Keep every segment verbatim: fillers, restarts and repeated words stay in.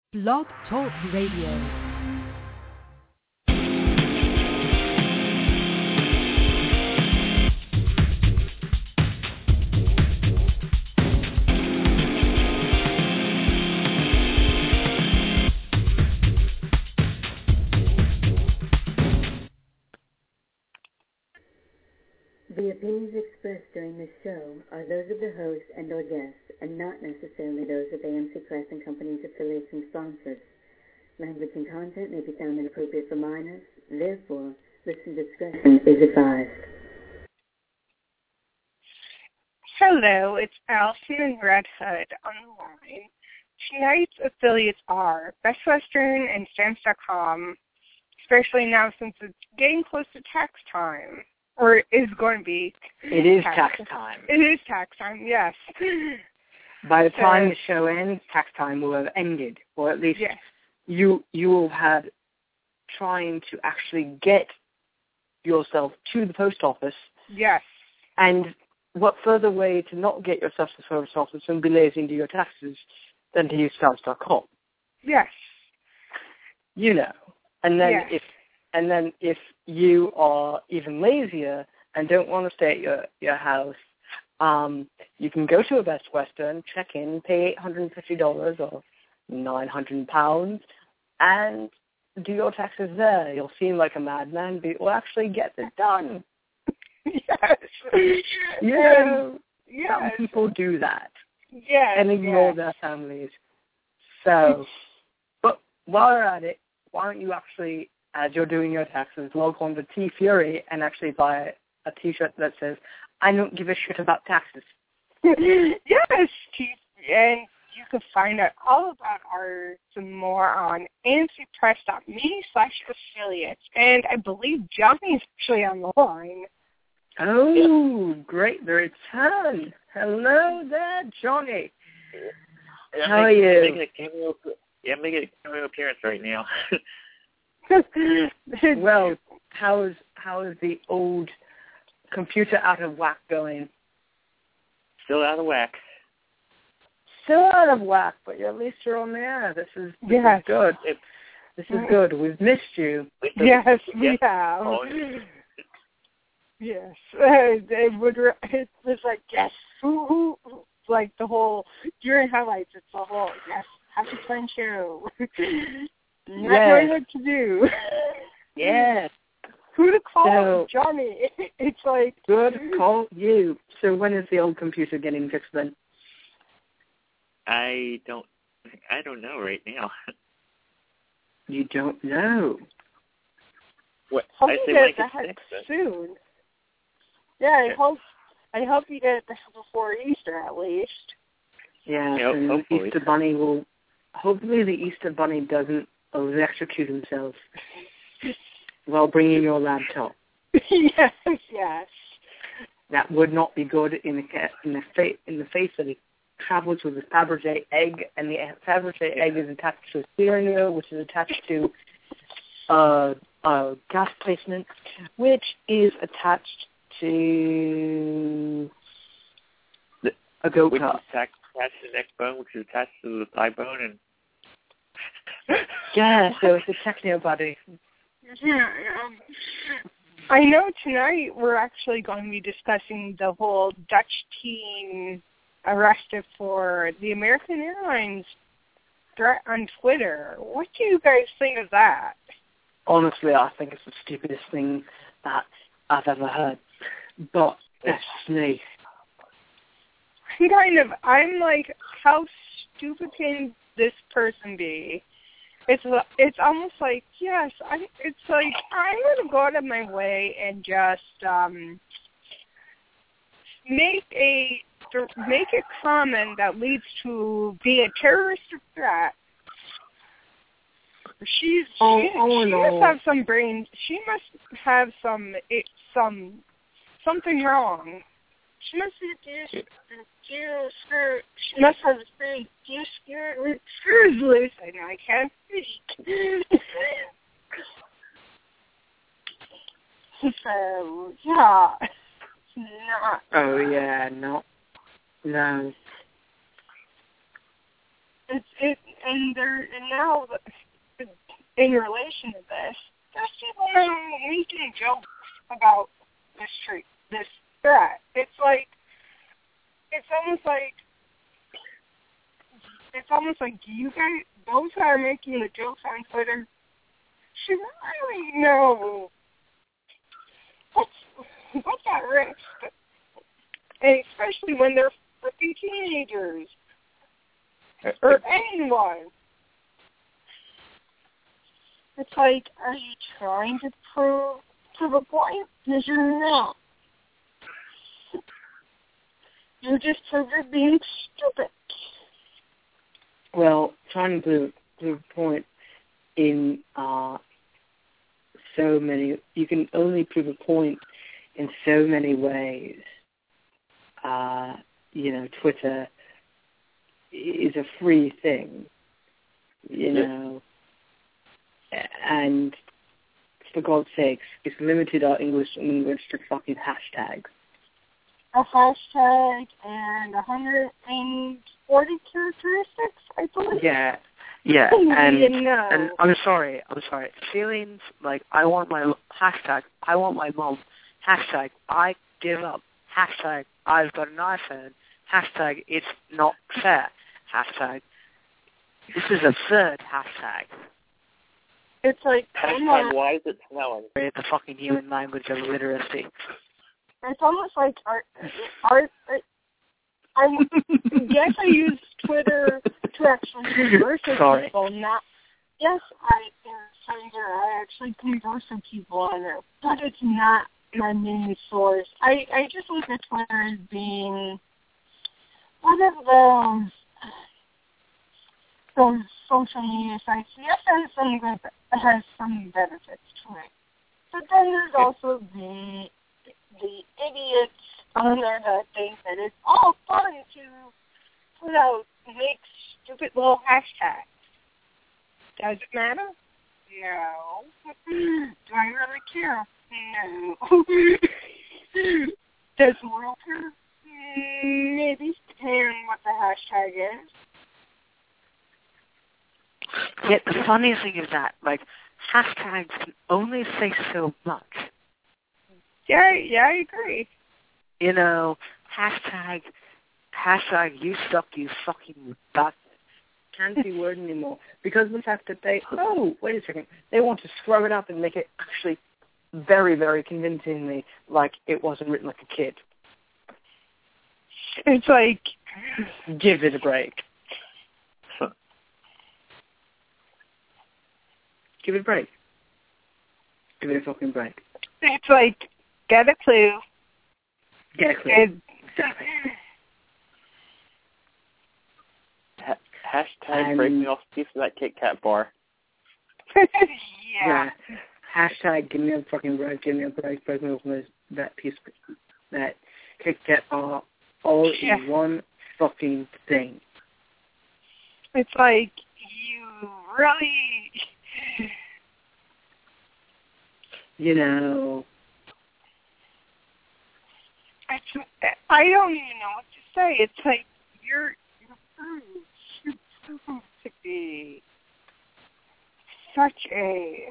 Blog Talk Radio. The opinions expressed during this show are those of the host and or guests, and not necessarily those of A M C Press and Company's affiliates and sponsors. Language and content may be found inappropriate for minors. Therefore, listener discretion is advised. Hello, it's Allison and Red Hood on the line. Tonight's affiliates are Best Western and Stamps dot com, especially now since it's getting close to tax time. Or is going to be. It is tax, tax time. It is tax time, yes. By the time so, the show ends, tax time will have ended. Or at least yes. you you will have trying to actually get yourself to the post office. Yes. And what further way to not get yourself to the post office and be lazy and do your taxes than to use Stamps dot com? Yes. You know. And then yes. if And then if you are even lazier and don't want to stay at your, your house, um, you can go to a Best Western, check in, pay eight hundred fifty dollars or nine hundred pounds, and do your taxes there. You'll seem like a madman, but you'll actually get it done. Yes. You know, yes. some people do that. Yes. And ignore yes. their families. So, but while you're at it, why don't you actually, as you're doing your taxes, log on to T Fury and actually buy a T-shirt that says, I don't give a shit about taxes. Yes, T- and you can find out all about ours and more on A M C Press dot me slash affiliates. And I believe Johnny's actually on the line. Oh, great, the return. Hello there, Johnny. Yeah, How make, are you? Making a cameo, yeah, making a cameo appearance right now. Well, how is how is the old computer out of whack going? Still out of whack. Still out of whack, but at least you're on the air. This is, this yes. is good. This is good. We've missed you. Yes, we yeah. have. Oh. Yes. Uh, it, would, it was like, yes, who, who, like the whole, during highlights, it's the whole, yes, happy fun show. Not yes. knowing what to do. Yes. Who to call? So, Johnny. It's like... Good call you. So when is the old computer getting fixed then? I don't I don't know right now. You don't know. What? Hope I you say get when it that gets fixed, soon. Yeah, I yeah. hope I hope you get it before Easter at least. Yeah, yeah and hopefully. the Easter Bunny will... Hopefully the Easter Bunny doesn't electrocute himself while bringing your laptop. Yes, yes. That would not be good in the in the face in the face that it travels with a Fabergé egg, and the Fabergé egg is attached to a steering wheel, which is attached to uh, a gas placement, which is attached to the, a go which is kart. attached to the next bone, which is attached to the thigh bone, and yeah, so it's a techno buddy. Yeah, um, I know tonight we're actually going to be discussing the whole Dutch teen arrested for the American Airlines threat on Twitter. What do you guys think of that? Honestly, I think it's the stupidest thing that I've ever heard. But that's me. I'm kind of, I'm like, how stupid can this person be? It's it's almost like, yes, I. It's like, I'm going to go out of my way and just um, make a make a comment that leads to be a terrorist threat. She's oh, she, oh, she no. must have some brain. She must have some it, some something wrong. She must be due, due, she must have very due screws loose. I know I can't speak. So yeah, not. Oh yeah, no, no. It's it and there, and now, in relation to this, there's people now making jokes about this street, this threat. It's like, it's almost like, it's almost like you guys, those who are making the jokes on Twitter, should really know what's, what's at risk. And especially when they're freaking teenagers. Or anyone. It's like, are you trying to prove, prove a point? Because you're not. You just prove you're being stupid. Well, trying to prove, prove a point in uh, so many, you can only prove a point in so many ways. Uh, you know, Twitter is a free thing, you know, and for God's sakes, it's limited our English language to fucking hashtags. A hashtag and one hundred forty characteristics, I believe. Yeah, yeah, and, know. and I'm sorry, I'm sorry. Feelings like I want my hashtag, I want my mom, hashtag I give up, hashtag I've got an iPhone, hashtag it's not fair, hashtag this is absurd, hashtag. It's like hashtag why is it snowing? The fucking human language of literacy. It's almost like art. art I guess I use Twitter to actually converse with Sorry. people. Not yes, I I actually converse with people on there, but it's not my main source. I I just look at Twitter as being one of those those social media sites. Yes, it has some good, it has some benefits to it, but then there's also the the idiots on there that think that it's all fun to put out, make stupid little hashtags. Does it matter? No. Do I really care? No. Does the world care? Maybe, depending on what the hashtag is. Yet the funny thing is that, like, hashtags can only say so much. Yeah, yeah, I agree. You know, hashtag, hashtag you suck, you fucking bastard. Can't be word anymore. Because of the fact that they, oh, wait a second, they want to scrub it up and make it actually very, very convincingly like it wasn't written like a kid. It's like... Give it a break. Give it a break. Give it a fucking break. It's like, get a clue. Get a clue. And, exactly. Ha- hashtag And- break me off a piece of that Kit Kat bar. yeah. Yeah. Hashtag give me a fucking break, give me a break, break me off this, that piece of that Kit Kat bar, all Yeah. in one fucking thing. It's like, you really... You know... It's, I don't even know what to say. It's like, you're, you're proved, you're proved to be such a...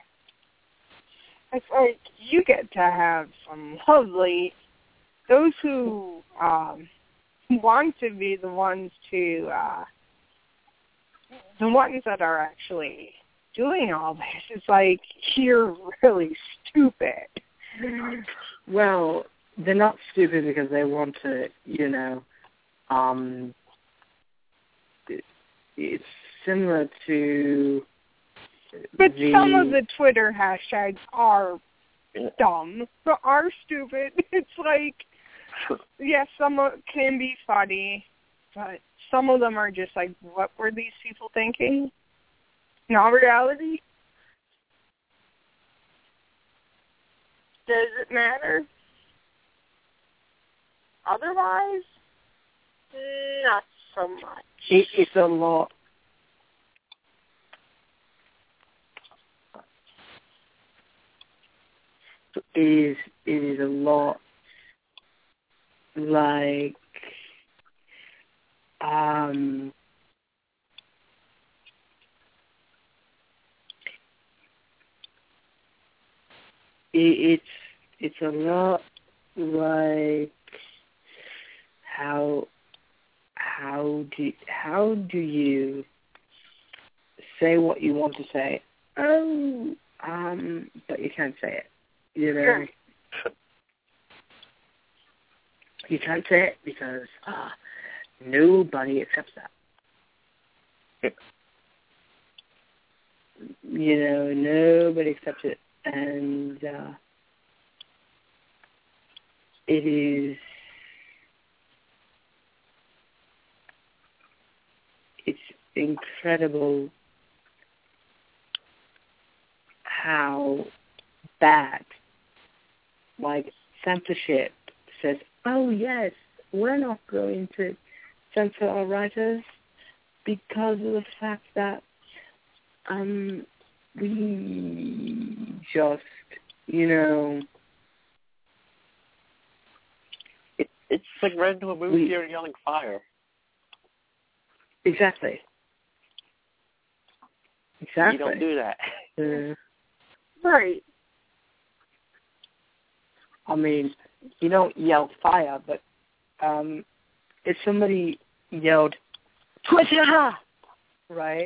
It's like, you get to have some lovely... Those who um, want to be the ones to... Uh, the ones that are actually doing all this, it's like, you're really stupid. Well, they're not stupid because they want to, you know, um, it, it's similar to But the, some of the Twitter hashtags are dumb, but are stupid. It's like, yes, some of can be funny, but some of them are just like, what were these people thinking? Not reality. Does it matter? Otherwise, not so much. it, it's a lot. It is, it is a lot like, um, it, it's it's a lot like how how do how do you say what you want to say? Oh, um, but you can't say it. You know, you can't say it because uh, nobody accepts that. You know, nobody accepts it, and uh, it is. It's incredible how bad, like, censorship says, oh, yes, we're not going to censor our writers because of the fact that um, we just, you know... It, it's like right into a movie we, theater yelling fire. Exactly. Exactly. You don't do that. Uh, Right. I mean, you don't yell fire, but um, if somebody yelled Twitter, right?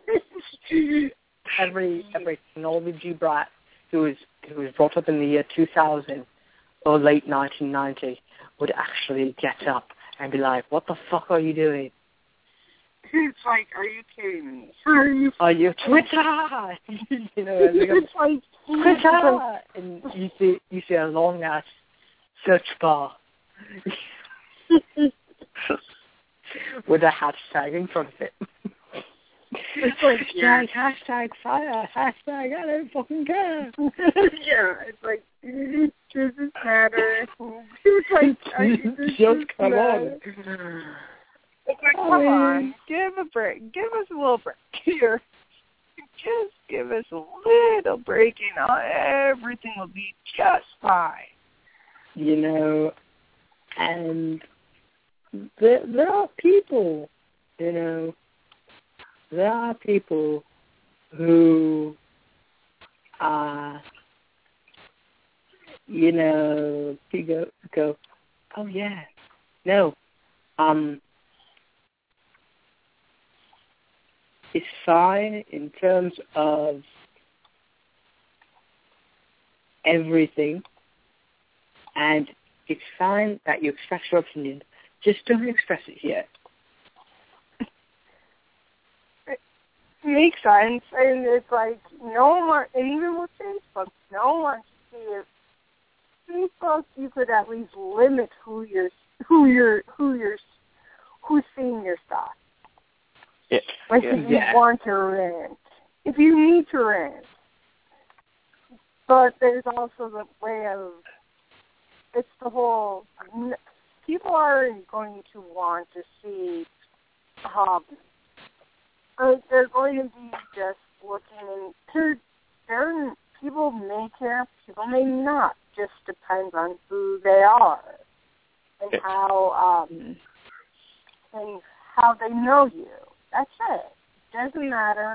every every technology brat who was who was brought up in the year two thousand or late nineteen ninety would actually get up and be like, "What the fuck are you doing?" It's like, are you kidding me? Are you? Are you Twitter? You know, and It's like Twitter, and you see you see a long ass search bar with a hashtag in front of it. It's like hashtag, hashtag fire, hashtag I don't fucking care. Yeah, it's like, does this matter? It's like, are you, does just this come matter? on. It's like, I come mean, on, give a break. Give us a little break here. Just give us a little break and everything will be just fine. You know, and there, there are people, you know, there are people who are, you know, you go, go, oh yeah, no, um, it's fine in terms of everything, and it's fine that you express your opinion. Just don't express it yet. It makes sense, and it's like no one wants, and even with Facebook, no one wants to see it. Facebook, you could at least limit who you're, who you're, who you're, who's seeing your stuff. Yeah. Like yeah. if you Yeah. want to rant, if you need to rant. But there's also the way of, it's the whole, people aren't going to want to see, um, uh, they're going to be just looking, and they're, people may care, people may not, just depends on who they are and how, um, and how they know you. That's it. Doesn't matter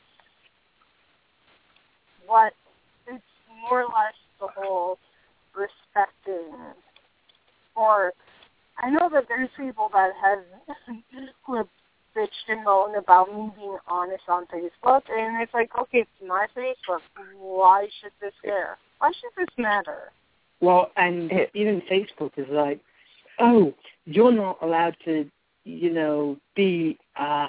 what, it's more or less the whole respecting, or I know that there's people that have, who have bitched and moaned about me being honest on Facebook, and it's like, okay, it's my Facebook, why should this care? Why should this matter? Well, and even Facebook is like, oh, you're not allowed to, you know, be, uh,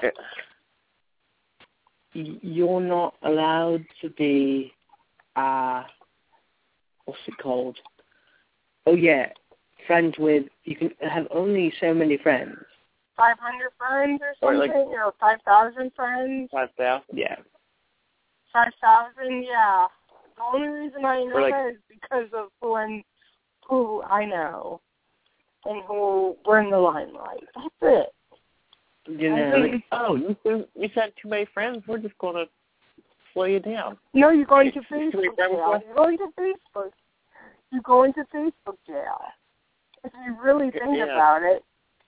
you're not allowed to be, uh, what's it called? Oh, yeah, friends with, you can have only so many friends. five hundred friends or Or something, like, you know, five thousand friends? five thousand. Yeah. five thousand, yeah. The only reason I know Like, that is because of who, I'm, who I know and who were in the limelight. That's it. You know, like, oh, you, you said too many friends, we're just going to slow you down. No, you're going to Too many Facebook friends jail. with? You're going to Facebook. You're going to Facebook jail. If you really think Yeah. about it.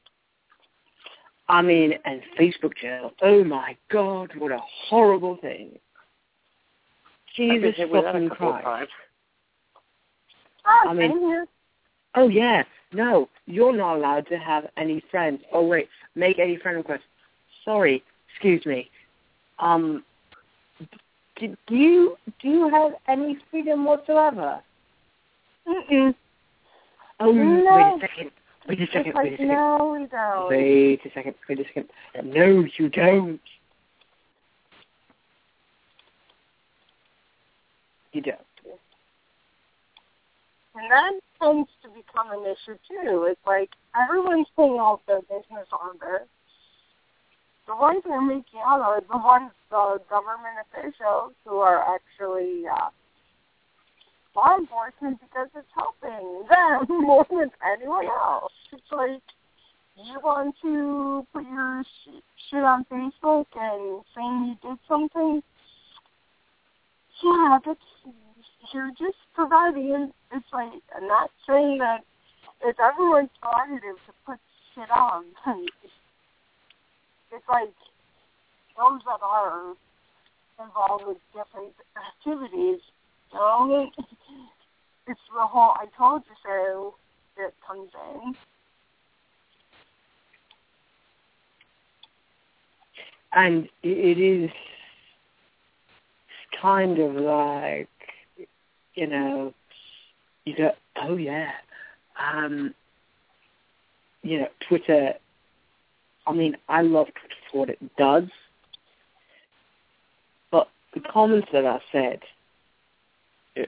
I mean, and Facebook jail, oh my God, what a horrible thing. I've been Jesus hit with that a fucking couple of Christ. times. Oh, I mean, same here. oh yeah, no, you're not allowed to have any friends. Oh wait, make any friend requests. Sorry, excuse me. Um, do, do you do you have any freedom whatsoever? Mm-mm. Oh, No. wait a second. Wait a second. It's like, wait a second. no, we don't. Wait a second. Wait a second. No, you don't. You don't. And that tends to become an issue, too. It's like everyone's putting all their business on there. The ones that are making out are the ones, the government officials who are actually uh, law enforcement because it's helping them more than anyone else. It's like, you want to put your sh- shit on Facebook and saying you did something? Yeah, that's, you're just providing. It's like, I'm not saying that it's everyone's prerogative to put shit on. It's like those that are involved with different activities, you know, it's the whole I told you so that comes in. And it is kind of like, you know, you go, oh yeah, um, you know, Twitter, I mean, I love Twitter for what it does, but the comments that I said, it,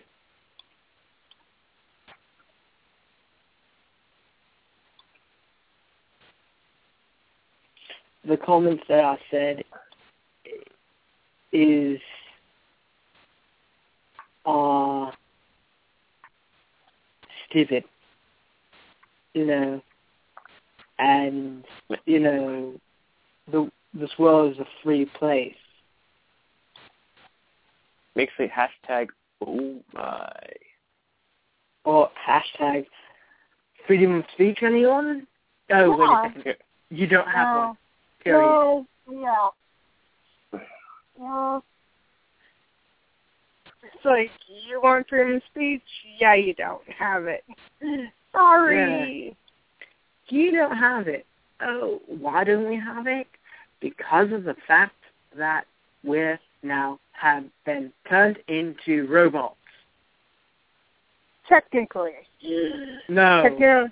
the comments that I said is uh, stupid, you know, and, you know, the this world is a free place. Makes a hashtag, oh my. Or hashtag freedom of speech, anyone? Oh, Yeah. wait a second. You don't have No. one. Period. No, yeah. No. It's like, you want freedom of speech? Yeah, you don't have it. Sorry. You don't have it. Oh, why don't we have it? Because of the fact that we now have been turned into robots. Technically. No. Technically.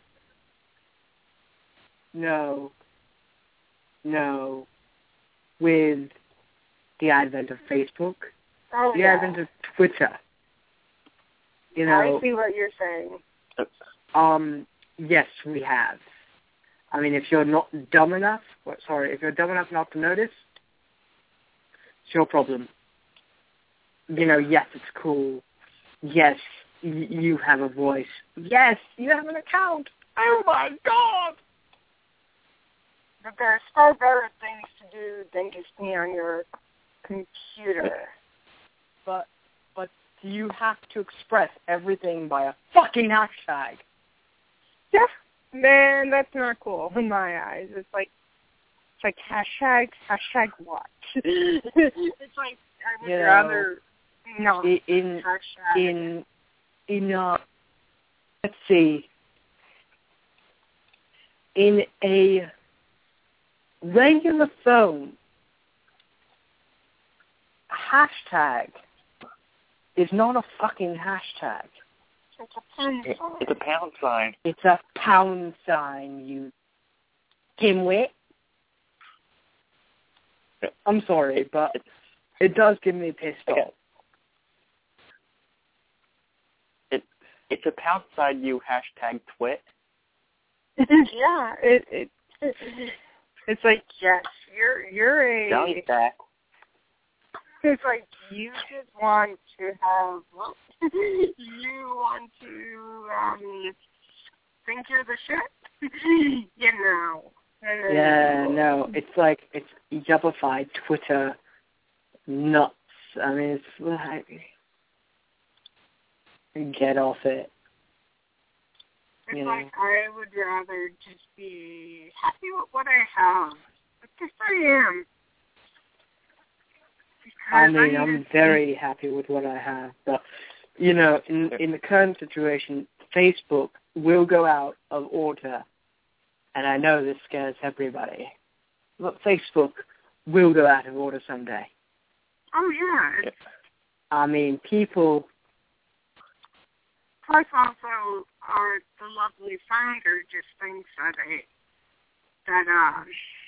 No. No. With the advent of Facebook, Oh, the yeah. advent of Twitter, you know. I see what you're saying. Um, yes, we have. I mean, if you're not dumb enough, what, sorry, if you're dumb enough not to notice, it's your problem. You know, yes, it's cool. Yes, y- you have a voice. Yes, you have an account. Oh my God! But there's far better things to do than just be on your computer. But, but you have to express everything by a fucking hashtag. Yeah. Man, that's not cool in my eyes. It's like, it's like hashtag, hashtag what? It's like, I would You know, rather not in in hashtag. in, in uh, let's see, in a regular phone, hashtag is not a fucking hashtag. It's a pound It, sign. it's a pound sign. It's a pound sign, you dimwit. I'm sorry, but It's, it does give me pissed okay. off. It, it's a pound sign, you hashtag twit. Yeah, it, it it's like, yes, you're you're a Down back. it's like you just want to have you want to um think you're the shit. You know. Yeah, no, it's like, it's yuppified Twitter nuts. I mean, it's like, get off it. It's You know. like I would rather just be happy with what I have. But yes, I am. I Because mean, I'm just- very happy with what I have, but you know, in in the current situation, Facebook will go out of order, and I know this scares everybody, but Facebook will go out of order someday. Oh, yeah. I mean, people... Plus, also, our the lovely founder just thinks that it, that uh,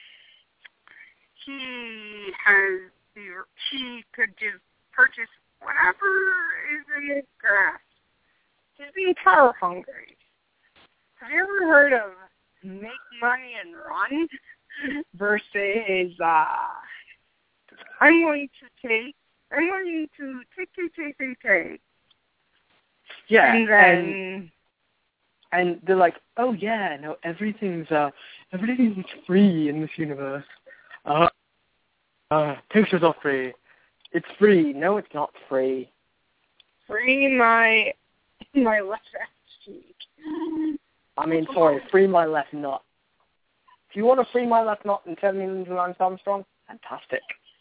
he has the he could just purchase whatever is in his grasp. He's being power hungry. Have you ever heard of make money and run versus uh, I'm going to take I'm going to take take take take take. Yeah, and then and, and they're like, oh yeah, no, everything's uh, everything's free in this universe. Uh, uh, pictures are free. It's free. No, it's not free. Free my my left ass cheek. I mean, sorry, free my left nut. If you want to free my left nut and turn me into Lance Armstrong, fantastic.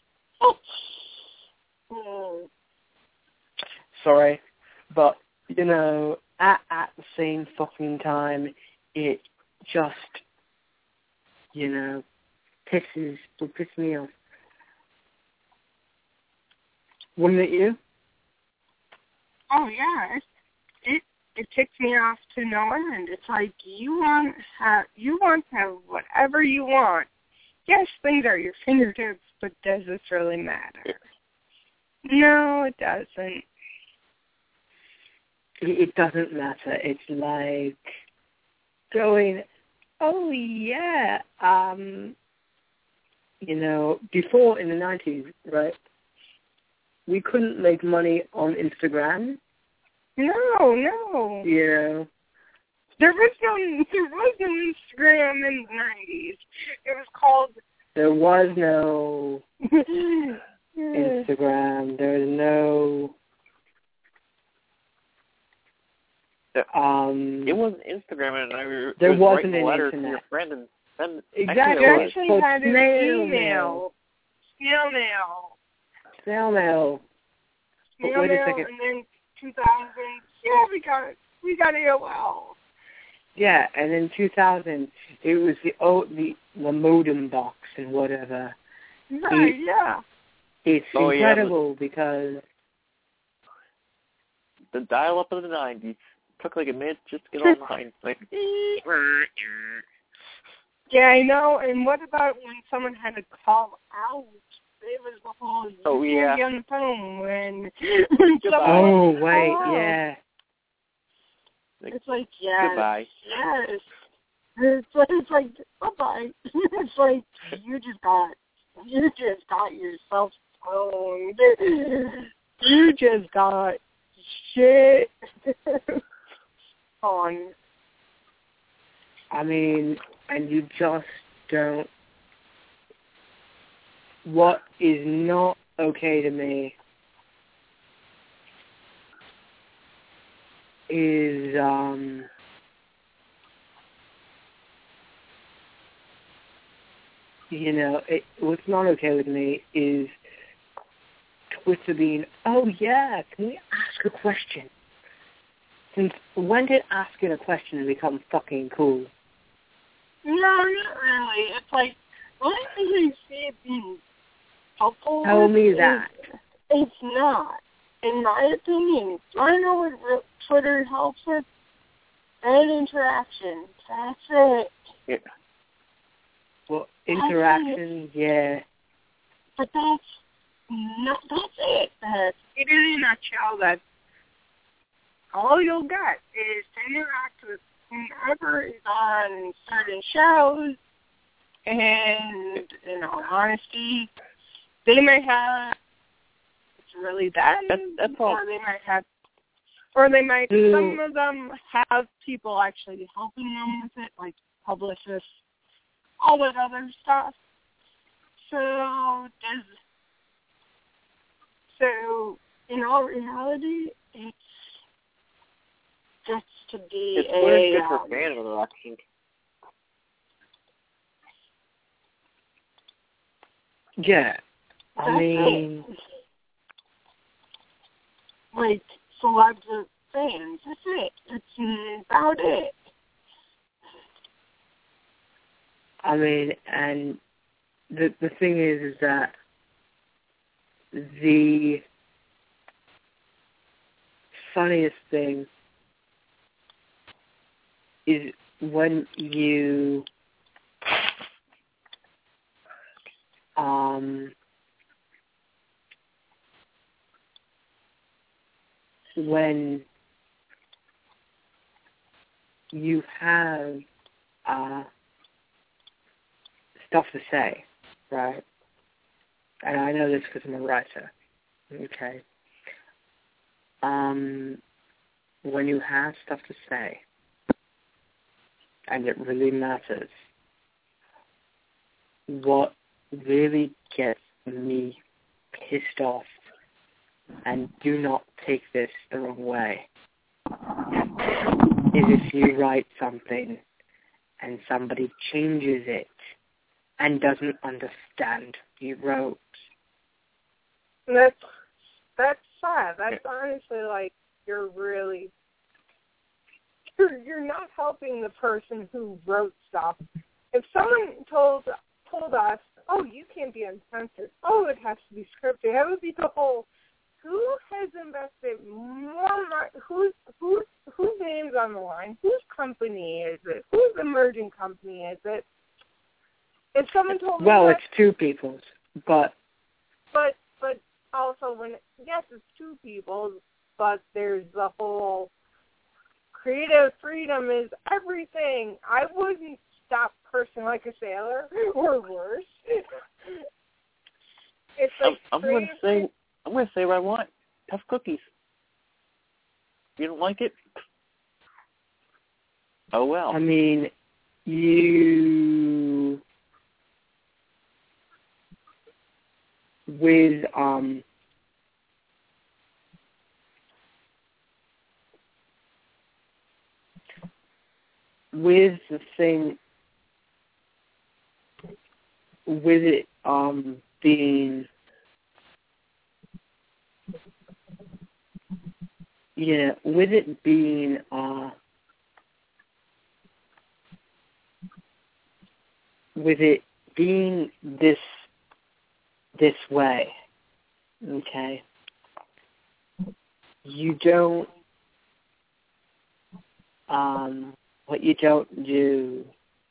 Oh. Sorry, but you know, at at the same fucking time, it just, you know, pisses will piss me off. Wouldn't it you? Oh yeah, it, it it ticks me off to no end. It's like you want have you want to have whatever you want. Yes, things are at your fingertips, but does this really matter? No, it doesn't. It doesn't matter. It's like going, oh yeah, um, you know, before in the nineties, right? We couldn't make money on Instagram. No, no. You know, there was no there was no Instagram in the nineties. It was called. There was no Instagram. There was no. Um, it wasn't Instagram, and I re- there was wasn't writing an letters internet. to your friend, and then exactly. You actually, actually so had an snail email. mail. Snail mail. Snail mail. Snail Wait a mail, second. and then two thousand. Yeah, we got we got A O L. Yeah, and in two thousand, it was the oh, the the modem box and whatever. Right. It, yeah. It's oh, incredible yeah, because the dial-up of the nineties took like a minute just to get online. Like, yeah, I know. And what about when someone had to call out? It was the whole oh yeah on the phone when. oh wait, yeah. It's like yes, goodbye. yes. It's like, it's like bye bye. It's like you just got you just got yourself stoned. You just got shit on. I mean, and you just don't. What is not okay to me is um you know it, what's not okay with me is Twitter being, oh yeah, can we ask a question? Since when did asking a question become fucking cool? No, not really. It's like when I see it being helpful. Tell me that. It's not. In my opinion, I know what Twitter helps with. And interaction. That's it. Yeah. Well, interaction, yeah. But that's not. That's it. That's it in a nutshell. That's all you'll get is to interact with whomever is on certain shows. And in all honesty, they may have. It's really bad. That's, that's all. Or they might have. Or they might, Mm. some of them have people actually helping them with it, like publicists, all that other stuff. So, does, so in all reality, it's just to be It's a... good for um, fan interaction. Yeah. I That's mean... it. Like, celebs or fans. That's it. That's about it. I mean, and the the thing is, is that the funniest thing is when you um when you have uh, stuff to say, right? And I know this because I'm a writer, okay? Um, when you have stuff to say, and it really matters, what really gets me pissed off, and do not take this the wrong way, is if you write something and somebody changes it and doesn't understand you wrote. That's that's sad. That's honestly like you're really you're you're not helping the person who wrote stuff. If someone told told us, oh, you can't be uncensored, oh, it has to be scripted, that would be the whole. Who has invested more money? Who's who's whose name's on the line? Whose company is it? Whose emerging company is it? If someone told me well, that, it's two people's, but but but also when yes, it's two people's, but there's the whole creative freedom is everything. I wouldn't stop cursing like a sailor or worse. It's like I'm, I'm going to say. I'm going to say what I want. Tough cookies. If you don't like it, oh well. I mean, you with um with the thing with it um being yeah with it being uh with it being this this way, okay, you don't um what you don't do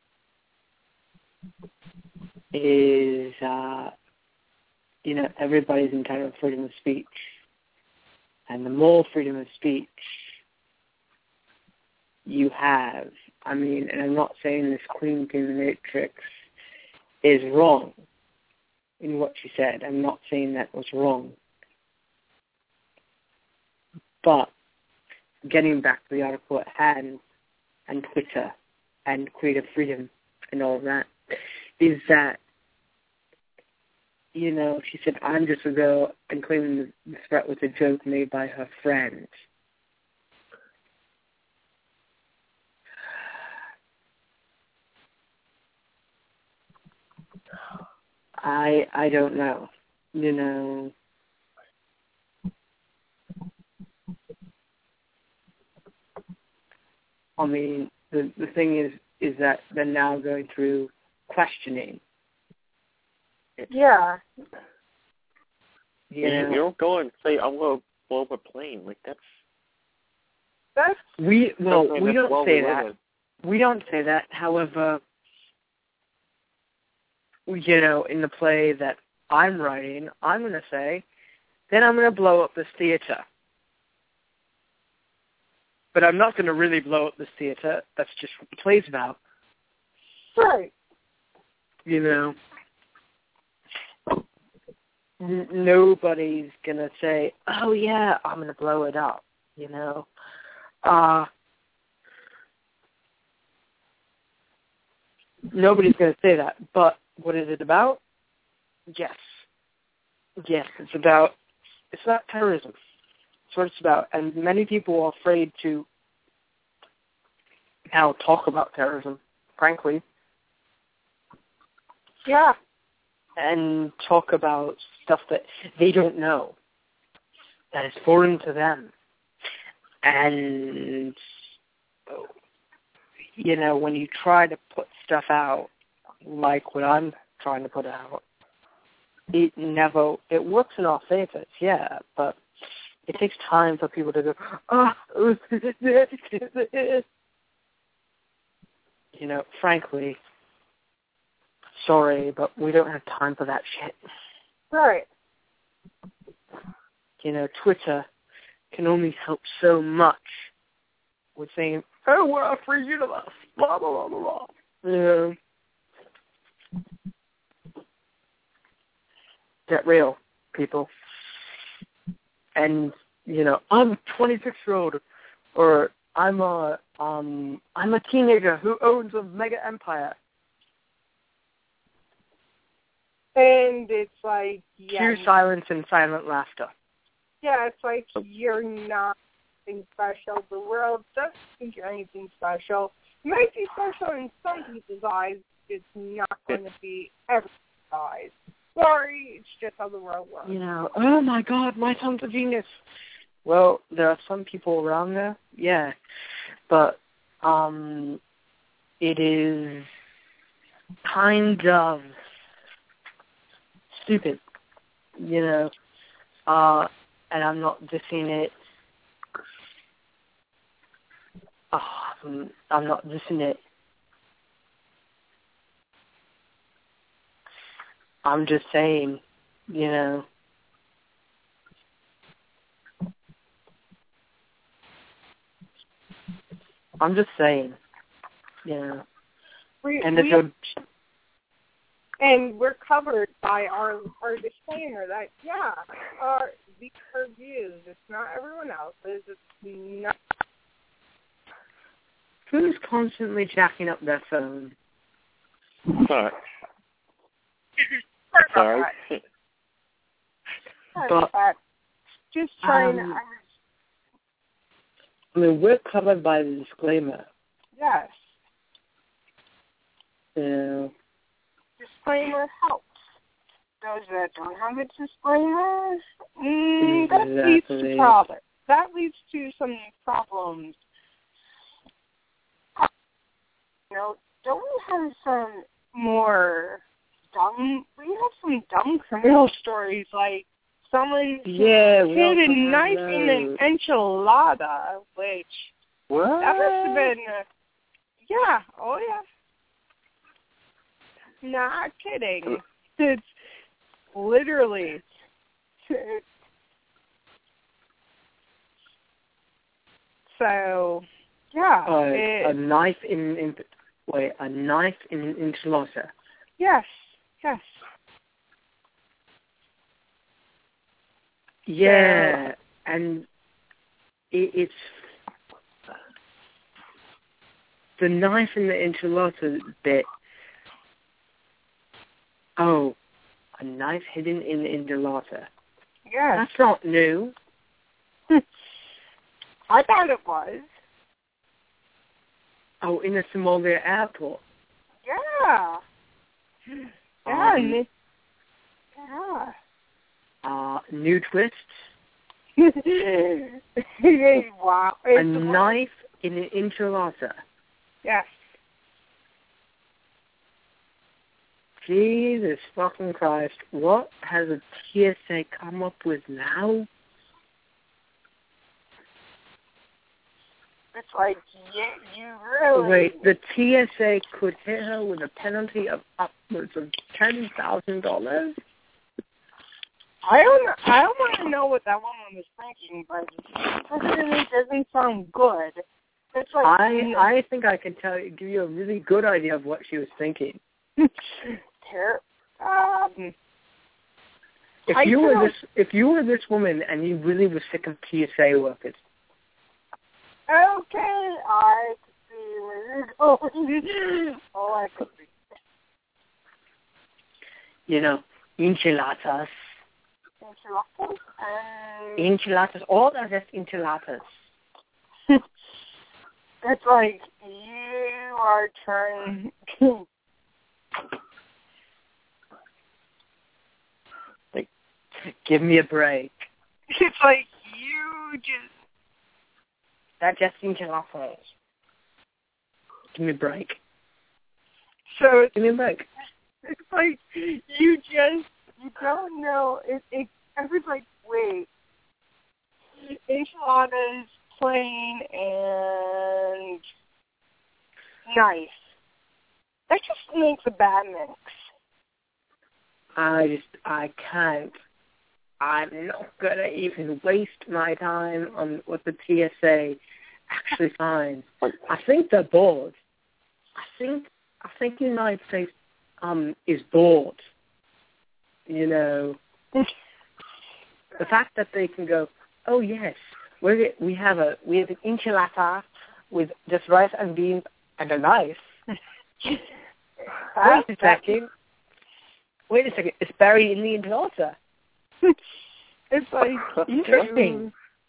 is uh you know, everybody's entitled to freedom of speech. And the more freedom of speech you have, I mean, and I'm not saying this Queen Dominatrix is wrong in what she said. I'm not saying that was wrong. But getting back to the article at hand and Twitter and creative freedom and all that, is that, you know, she said, I'm just a girl, and claiming the threat was a joke made by her friend. I I don't know. You know, I mean, the the thing is, is that they're now going through questioning. Yeah. You, you don't go and say, I'm going to blow up a plane. Like, that's... That's... We, well, we that's don't well say related. that. We don't say that. However, you know, in the play that I'm writing, I'm going to say, then I'm going to blow up this theater. But I'm not going to really blow up this theater. That's just what the play's about. Right. You know? N- nobody's going to say, oh, yeah, I'm going to blow it up, you know? Uh, nobody's going to say that. But what is it about? Yes. Yes, it's about, it's about terrorism. That's what it's about. And many people are afraid to now talk about terrorism, frankly. Yeah. And talk about stuff that they don't know, that is foreign to them. And, you know, when you try to put stuff out, like what I'm trying to put out, it never, it works in our favors, yeah, but it takes time for people to go, oh, you know, frankly, sorry, but we don't have time for that shit. Right. You know, Twitter can only help so much with saying, oh, we're a free universe, blah, blah, blah, blah, blah. You know, get real, people. And, you know, I'm a twenty-six-year-old, or I'm a, um, I'm a teenager who owns a mega empire. And it's like, yeah. Cue silence and silent laughter. Yeah, it's like you're not anything special. The world doesn't think you're anything special. You might be special in some people's eyes. It's not going to be everyone's eyes. Sorry, it's just how the world works. You know, oh my God, my son's a genius. Well, there are some people around there, yeah. But um, it is kind of stupid, you know, uh, and I'm not dissing it. Oh, I'm, I'm not dissing it. I'm just saying, you know, I'm just saying, you know, we, and we, if you're and we're covered by our our disclaimer that, yeah, our, these are views. It's not everyone else's. It's not. Who's constantly jacking up their phone? Sorry. Sorry. But, just trying um, to. I mean, we're covered by the disclaimer. Yes. You know. Disclaimer helps. Those that don't have a disclaimer, mm, that exactly. leads to problems. That leads to some problems. You know, don't we have some more dumb? We have some dumb criminal stories, like someone yeah, hid a knife in an enchilada, which what? that must have been. Uh, yeah. Oh yeah. Not kidding. It's literally. So, yeah. Uh, it, a knife in, in wait, a knife in an enchilada. Yes. Yes. Yeah, so, and it, it's the knife in the enchilada bit. Oh, a knife hidden in the enchilada. Yes. That's not new. I thought it was. Oh, in the Somalia airport. Yeah. Yeah. Um, yeah. Uh, new twists. Wow. A It's knife in an enchilada. Yes. Jesus fucking Christ. What has a T S A come up with now? It's like, yeah, you really... Wait, the T S A could hit her with a penalty of upwards of ten thousand dollars? I don't I don't want to know what that woman was thinking, but it doesn't sound good. It's like... I I think I can tell you, give you a really good idea of what she was thinking. Ter- um, if I you were feel- this if you were this woman and you really were sick of T S A workers, okay, I could see where you're going. Oh, I could see. You know, enchiladas. Enchiladas? Um, enchiladas. All are just enchiladas. It's like you are trying... Like, give me a break. It's like you just... They're just enchiladas. Give me a break. So it's, Give me a break. It's like you just you don't know. It, it everyone's like, wait, enchiladas, plain and nice. That just makes a bad mix. I just I can't. I'm not gonna even waste my time on what the T S A actually finds. I think they're bored. I think I think the United States um is bored. You know, the fact that they can go, oh yes, we we have a we have an enchilada with just rice and beans and a knife. Wait a second. Wait a second. It's buried in the enchilada. It's like interesting.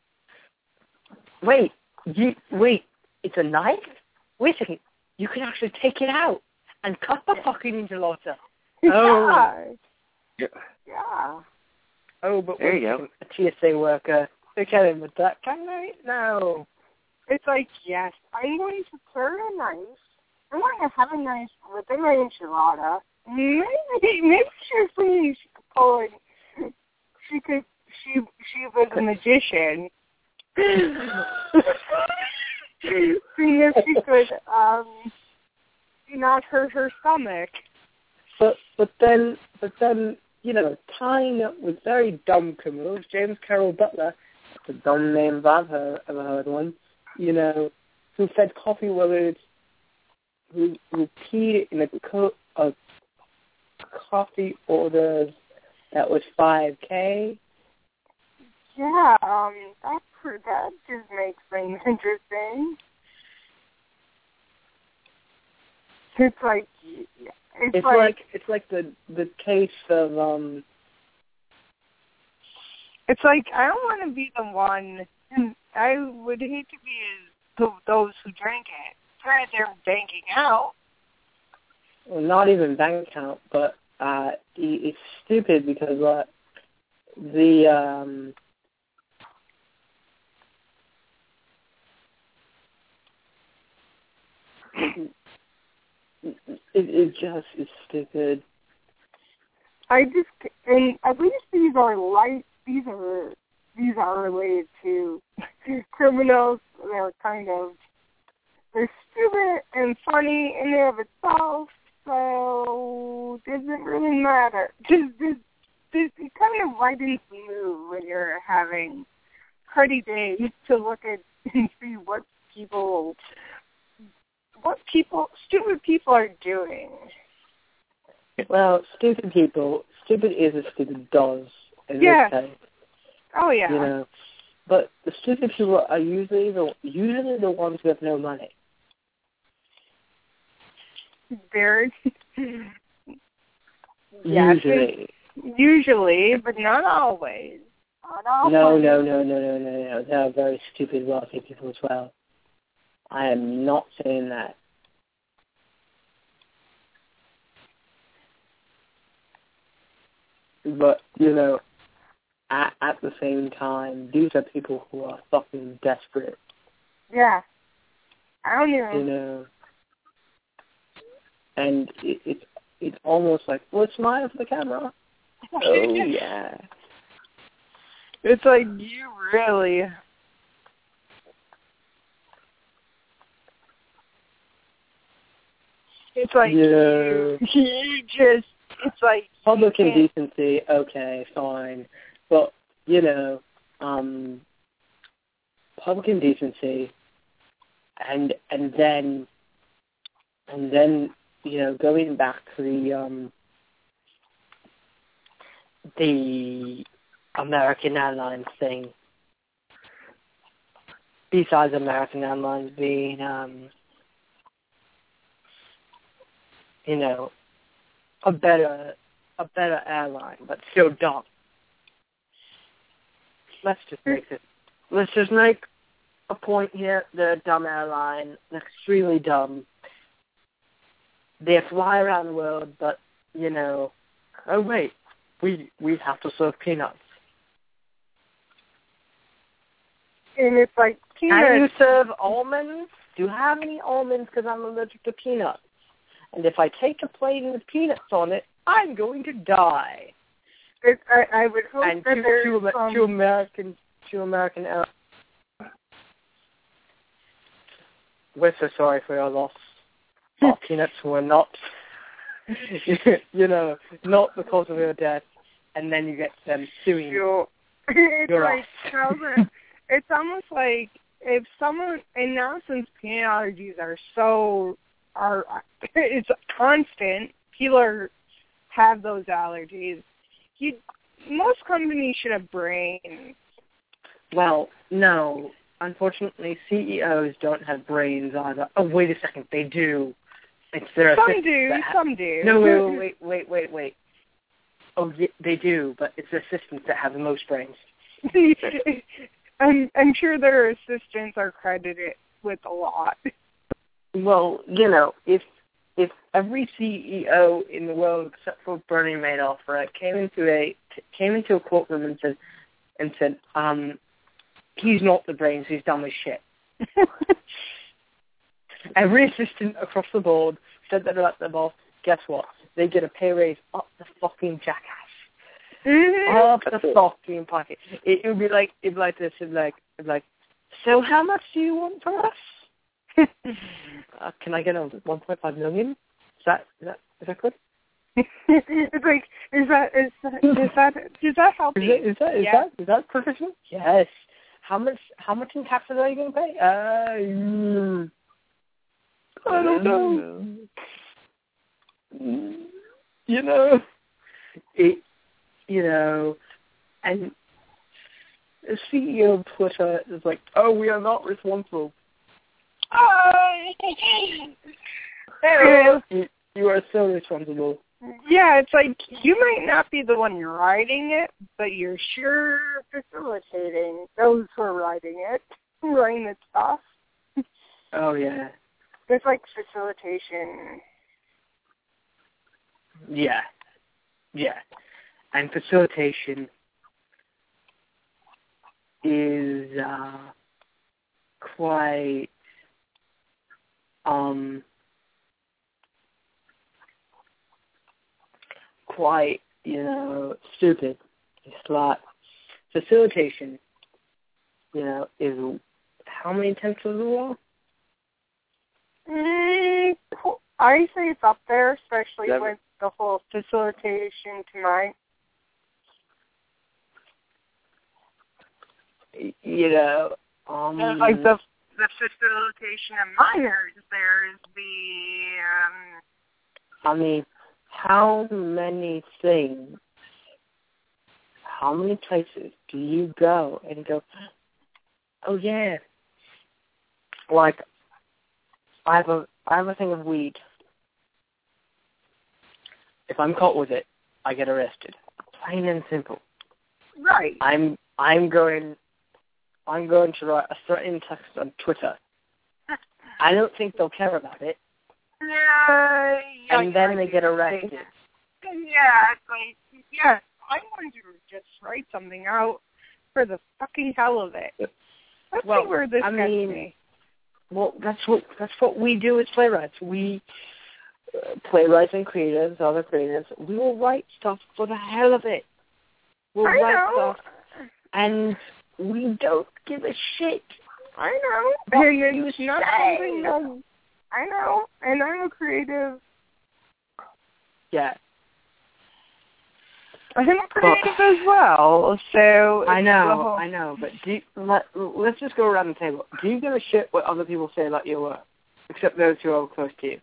Wait, you wait. It's a knife. Wait a second. You can actually take it out and cut the fucking enchilada. Oh, yeah. yeah. Oh, but there you go. A T S A worker. They get in with that, can they? No. It's like, yes, I'm going to turn a knife. I'm going to have a knife within my enchilada. Maybe, maybe she's thinking she could pull it. She could. She she was a magician. Seeing if she could um not hurt her stomach. But but then but then you know, tying up with very dumb criminals, James Carroll Butler, that's a dumb name if I've heard, ever heard one, you know, who fed coffee wallets, who who peed in a, co- a coffee order that was five K. Yeah, um, that, that just makes things interesting. It's like, it's, it's like, like it's like the the case of um. It's like I don't want to be the one. I would hate to be the, those who drink it. Granted, they're banking out. Well, not even bank account, but uh, it's stupid because uh, the um. It, it just is stupid. I just, and at least these are light. These are these are related to criminals. They're kind of they're stupid and funny in and of itself. So it doesn't really matter. Just, just, just it kind of lightens the mood when you're having cruddy days to look at and see what people. What people, stupid people are doing. Well, stupid people, stupid is as stupid does in yeah. this case. Oh yeah. You know, but the stupid people are usually the usually the ones who have no money. Very. Usually. Yeah, usually, but not always. Not always. No, no, no, no, no, no, no. There are very stupid wealthy people as well. I am not saying that. But, you know, at, at the same time, these are people who are fucking desperate. Yeah. I don't know. You know. And it, it, it's almost like, well, smile for the camera. Oh, yeah. It's like, you really... It's like yeah. you, you just, it's like... Public indecency, okay, fine. But, you know, um, public indecency, and and then, and then, you know, going back to the, um, the American Airlines thing, besides American Airlines being, um, you know, a better a better airline, but still dumb. Let's just make it. Let's just make a point here. They're a dumb airline. They're extremely dumb. They fly around the world, but you know, oh wait, we we have to serve peanuts. And it's like, peanuts. Can you serve almonds? Do you have any almonds? Because I'm allergic to peanuts. And if I take a plate with peanuts on it, I'm going to die. It, I, I would hope and that two, there's two, some... two American, two American. Uh, we're so sorry for your loss. Our peanuts were not, you know, not the cause of your death. And then you get them suing you. It's You're like, children, it's almost like if someone, and now since peanut allergies are so, are it's constant, people are, have those allergies. You, most companies should have brains. Well, no. Unfortunately, C E Os don't have brains either. Oh, wait a second. They do. It's their Some do. Ha- some do. No, wait, wait, wait, wait, wait. Oh, yeah, they do, but it's the assistants that have the most brains. I'm, I'm sure their assistants are credited with a lot. Well, you know, if if every C E O in the world except for Bernie Madoff, right, came into a came into a courtroom and said and said, um, he's not the brains, he's dumb as shit. Every assistant across the board said that about their boss. Guess what? They get a pay raise up the fucking jackass. Mm-hmm. Up the fucking pocket. It, it would be like, it'd be like this, it'd be like, it'd be like, so how much do you want from us? uh, can I get a one point five million? Is that, is that, is that good? It's like, is that, is that, is that, does that help Is, you? it, is that, is yeah. that, is that professional? Yes. How much, how much in taxes are you going to pay? Uh, mm, I don't know. You know, it, you know, and the C E O of Twitter is like, oh, we are not responsible. Oh, you, you are so responsible. yeah, it's like you might not be the one writing it, but you're sure facilitating those who are writing it, writing the stuff. Oh, yeah. It's like facilitation. Yeah. Yeah. And facilitation is uh, quite um quite, you know, stupid. It's like facilitation, you know, is how many tenths of the law? Mm, I say it's up there, especially Seven. with the whole facilitation tonight. You know, um, And like the the facilitation of minors, there's the um. I mean, how many things, how many places do you go and go, oh yeah, like I have a I have a thing of weed. If I'm caught with it, I get arrested. Plain and simple. Right. I'm I'm going I'm going to write a threatening text on Twitter. I don't think they'll care about it. Yeah. yeah And then yeah, they get arrested. Yeah, it's like, yeah, I'm going to just write something out for the fucking hell of it. Let's Well, see where this I gets mean, me. Well, that's what that's what we do as playwrights. We uh, playwrights and creatives, other creatives, we will write stuff for the hell of it. We'll I write know. stuff, and we don't give a shit. I know. What And you it's not say. something that I know, and I'm a creative. Yeah. I'm a creative as well, so I it's know, the whole- I know, but do you, let, let's just go around the table. Do you give a shit what other people say about your work, except those who are close to you?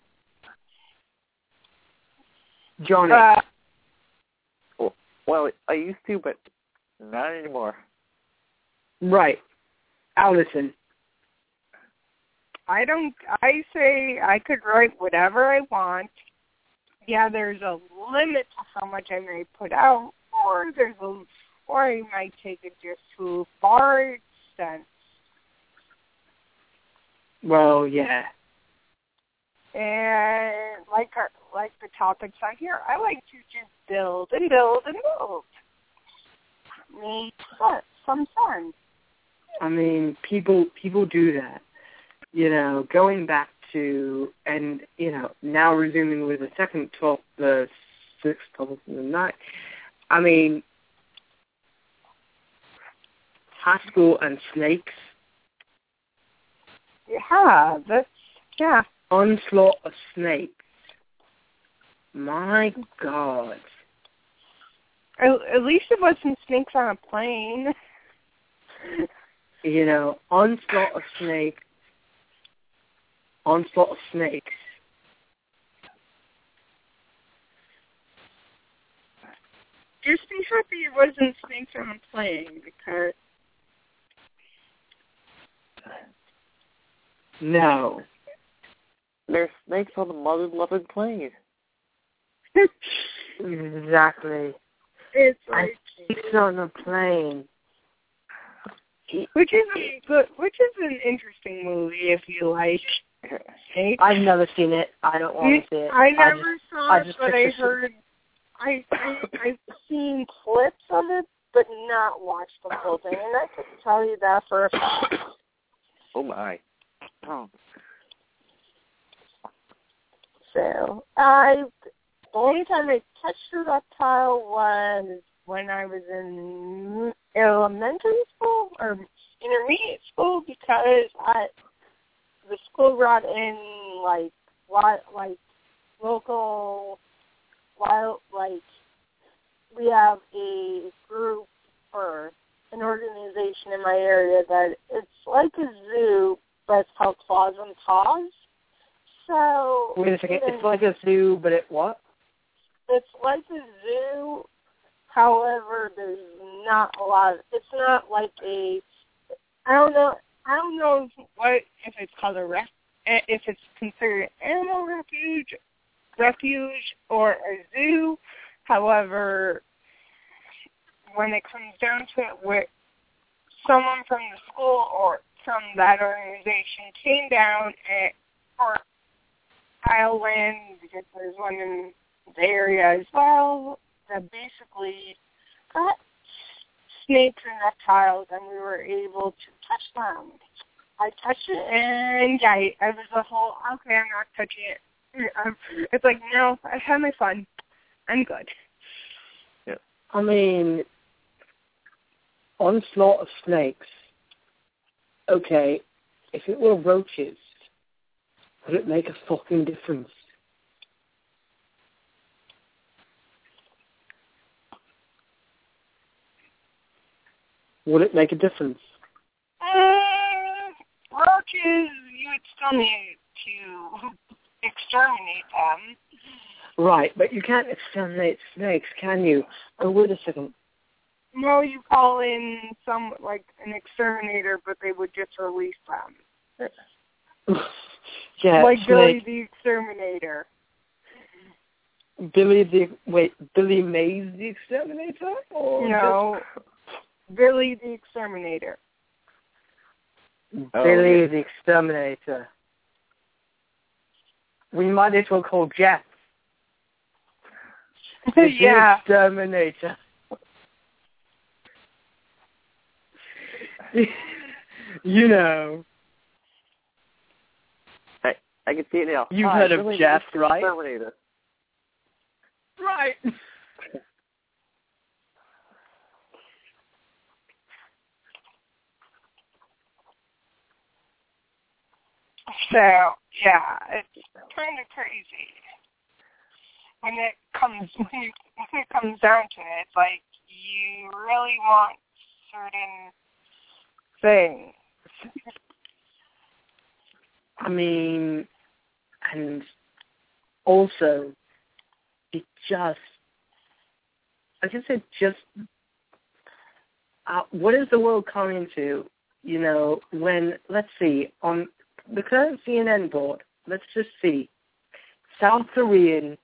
Johnny. Uh, Well, I used to, but not anymore. Right. Allison. I don't. I say I could write whatever I want. Yeah, there's a limit to how much I may put out, or there's a, or I might take it just to a far extent. Well, yeah. And like our, like the topics on here, I like to just build and build and build. Make fun, some fun. I mean, people people do that. You know, going back to, and, you know, now resuming with the second twelfth, the sixth, twelfth, and the ninth. I mean, Haskell and Snakes. Yeah, that's, yeah. Onslaught of Snakes. My God. At, at least it wasn't snakes on a plane. You know, Onslaught of Snakes. Onslaught of Snakes. Just be happy it wasn't snakes on a plane, because... No. There's snakes on the mother-loving plane. Exactly. It's like... Snakes on a plane. Which is a good, which is an interesting movie if you like snakes. I've never seen it. I don't want to see it. I never I just, saw I it, just but I heard... I, I, I've seen clips of it, but not watched the whole thing, and I can tell you that for a fact. Oh, my. Oh. So, I, the only time I touched a reptile was when I was in elementary school, or intermediate school, because I, the school brought in, like, like, local... While, like, we have a group or an organization in my area that it's like a zoo, but it's called Claws and Paws. So... Wait a second. It's like a zoo, but it what? It's like a zoo, however, there's not a lot of... It's not like a... I don't know... I don't know if, what, if it's called a ref... If it's considered an animal refuge... refuge or a zoo. However, when it comes down to it, where someone from the school or from that organization came down at or Island, because there's one in the area as well, that basically got snakes and reptiles, and we were able to touch them. I touched it, and yeah, I was the whole, okay, I'm not touching it. It's like, no, I had my fun. I'm good. Yeah. I mean, Onslaught of Snakes. Okay, if it were roaches, would it make a fucking difference? Would it make a difference? Um, roaches, you would still need to exterminate them. Right, but you can't exterminate snakes, can you? Oh, wait a second. No, you call in some, like, an exterminator, but they would just release them. Yeah, like snake. Billy the Exterminator. Billy the, wait, Billy Mays the Exterminator? Or no, just... Billy the Exterminator. Oh, Billy yeah. the Exterminator. We might as well call Jeff the yeah. Exterminator. You know. I, I can see it now. You've Hi, heard of Billy Jeff, right? Exterminator. Right. So, yeah, it's kind of crazy. When it comes when, you, when it comes down to it, it's like you really want certain things. I mean, and also, it just, I guess it just, uh, what is the world coming to? You know, when, let's see, on the current C N N board, let's just see, South Korean,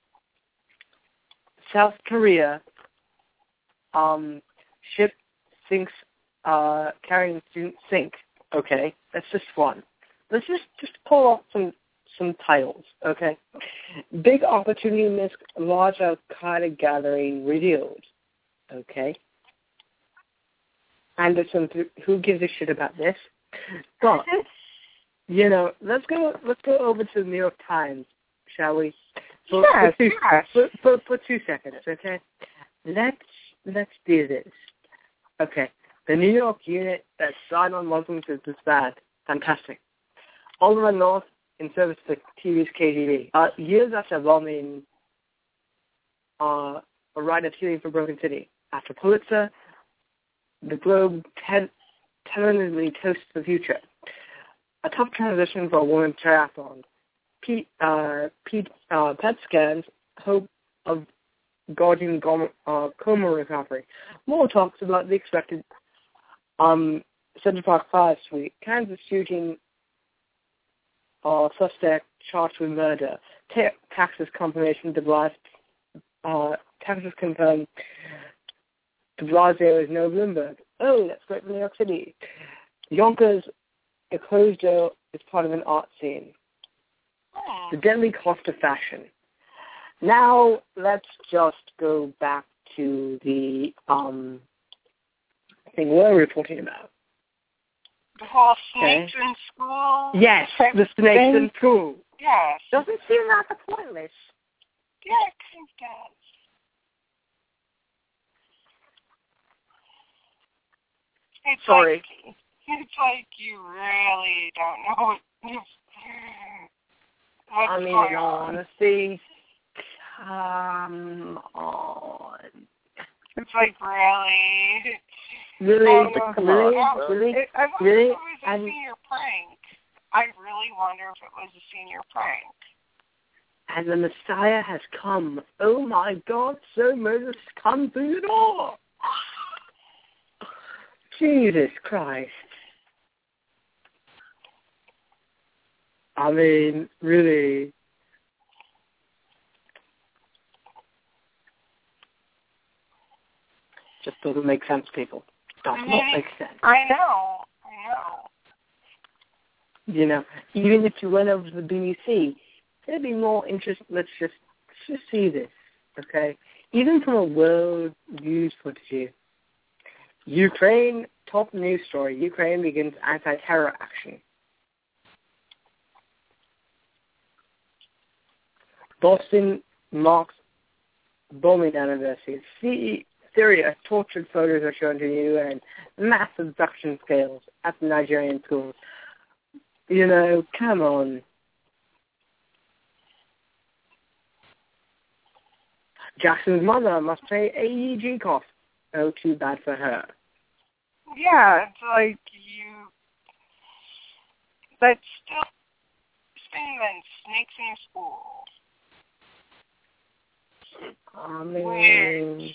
South Korea, um, ship sinks, uh, carrying student sink. Okay, that's just one. Let's just, just pull off some, some titles, okay? Big opportunity missed, large Al-Qaeda gathering revealed, okay? Anderson, who gives a shit about this? But, you know, let's go let's go over to the New York Times, shall we? For, yes, for, two, yes. for, for, for two seconds, okay? Let's, let's do this. Okay, the New York unit that signed on Muslims is disbanded. Fantastic. Oliver North in service to T V's K G B. Uh, years after bombing uh, a writer healing for Broken City. After Pulitzer, the Globe ten- tentatively toasts the future. A tough transition for a women's triathlon. Pete, uh, Pete uh, P E T scans hope of guarding gom- uh, coma recovery. More talks about the expected um, Central Park Fire Suite. Kansas shooting uh, suspect charged with murder. Ta- Texas confirmation de Blasio. Uh, Texas confirmed de Blasio is no Bloomberg. Oh, that's great for New York City. Yonkers, a closed door is part of an art scene. The deadly cost of fashion. Now, let's just go back to the um, thing we're reporting about. The whole snakes okay. in school? Yes, the snakes thing? in school. Yes. Doesn't seem that pointless. Yeah, it kind of does. It's Sorry. Like, it's like you really don't know what you What's I mean, going in all honesty, come on. It's like, really? Really? Oh, no, Come really? on. Really? It, I wonder really? if it was a and, senior prank. I really wonder if it was a senior prank. And the Messiah has come. Oh, my God, so Moses come through the door. Jesus Christ. I mean, really. Just doesn't make sense, people. Does not make sense. I know. I know. You know, even if you went over to the B B C, there'd be more interest. Let's just, let's just see this, okay? Even from a world news point of view. Ukraine, top news story. Ukraine begins anti-terror action. Boston marks bombing anniversary. See, Syria, tortured photos are shown to the U N. Massive abduction scales at the Nigerian schools. You know, come on. Jackson's mother must pay A E G costs. Oh, too bad for her. Yeah, it's like you... But still, spending snakes in school. I mean... Weird.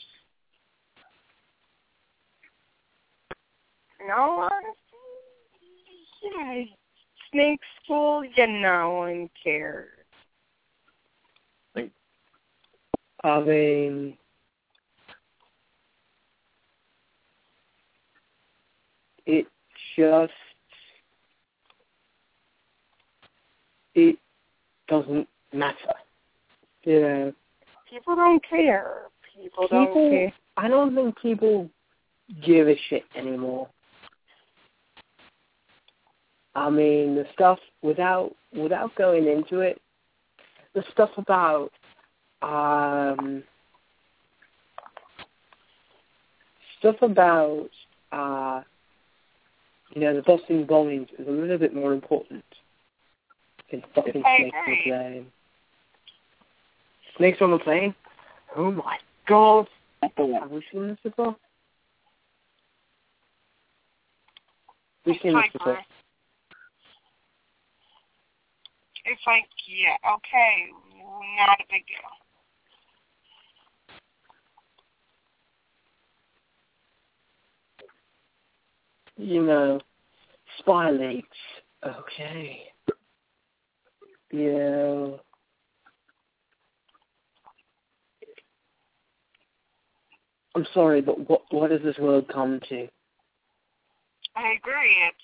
No, yeah, snake school, yeah, no one cares. I mean... It just... It doesn't matter. You know? People don't care. People, people don't care. I don't think people give a shit anymore. I mean, the stuff, without without going into it, the stuff about, um, stuff about, uh, you know, the Boston bombings is a little bit more important than fucking snakes on the plane. Snakes on the plane? Oh my God! Have we seen this before? We've seen this before. It's like, yeah, okay, not a big deal. You know, spy leaks. Okay. You know, I'm sorry, but what what has this world come to? I agree. It's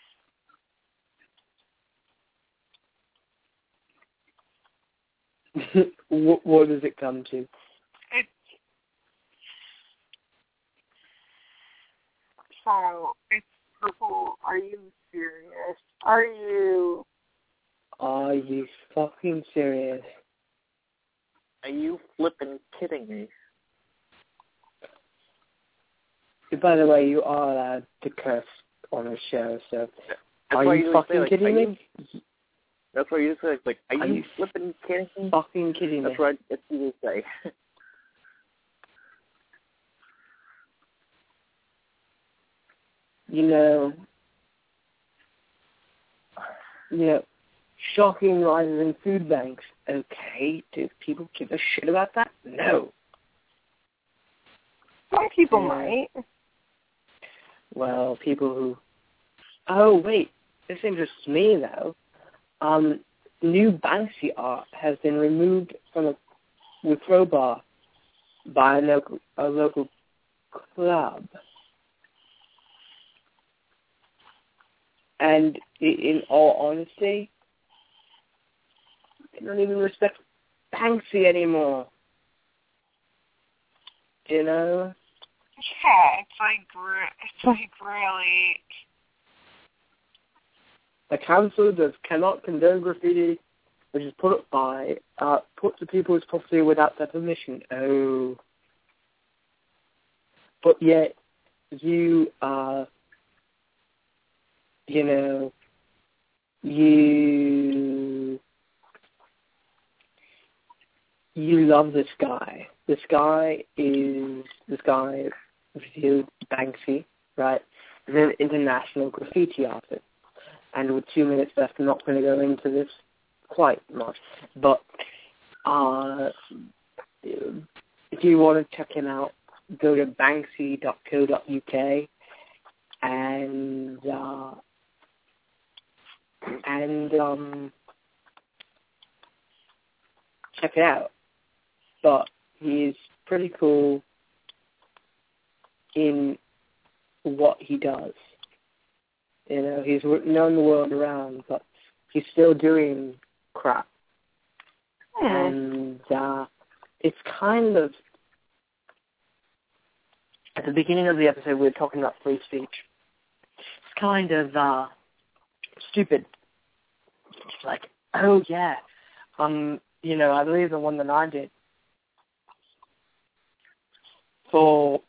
what, what does it come to? It's So it's purple. Are you serious? Are you? Are you fucking serious? Are you flipping kidding me? By the way, you are allowed to curse on the show, so That's are why you you fucking say, like, kidding you, me? That's what you say. Like, are, Are you you flipping kidding me? Fucking kidding me? That's what it's you say. You know, you know, shocking rises in food banks. Okay, do people give a shit about that? No. Some people Yeah. might. Well, people who... Oh, wait. This interests me, though. Um, new Banksy art has been removed from a with crowbar by a local, a local club. And in all honesty, they don't even respect Banksy anymore. You know? Yeah, it's like, it's like really... A council that cannot condone graffiti, which is put up by, uh, put to people's property without their permission. Oh. But yet, you, uh, you know, you, you love this guy. This guy is, this guy, is Banksy, right? He's an international graffiti artist. And with two minutes left, I'm not going to go into this quite much. But uh, if you want to check him out, go to banksy dot co dot uk and uh, and um, check it out. But he's pretty cool in what he does. You know, he's known the world around, but he's still doing crap. Yeah. And uh, it's kind of... At the beginning of the episode, we were talking about free speech. It's kind of uh, stupid. It's like, oh, yeah. Um, you know, I believe the one that I did for...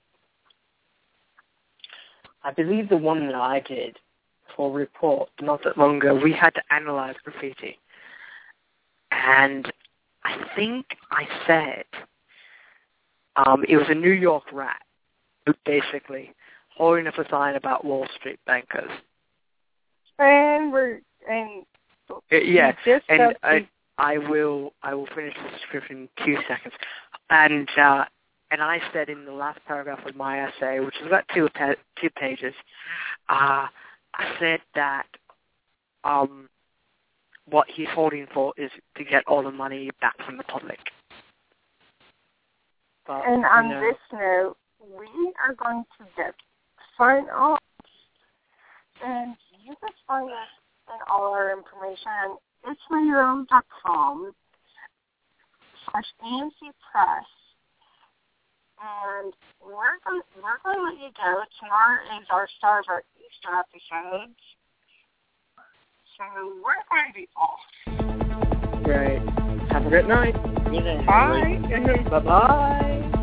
I believe the one that I did for Report not that long ago, we had to analyze graffiti. And I think I said um, it was a New York rat, basically, holding up a sign about Wall Street bankers. And we're and Uh, yeah, just and up I, I will I will finish the description in two seconds. And uh, and I said in the last paragraph of my essay, which is about two pa- two pages, uh, I said that um, what he's holding for is to get all the money back from the public. But, and on you know, this note, we are going to get sign off, and you can find us and all our information on its my your own dot com slash A M C Press. And we're going, we're going to let you go. Tomorrow is our start of our Easter episodes. So we're going to be off. great. Have a good night. You know, Bye. Bye-bye.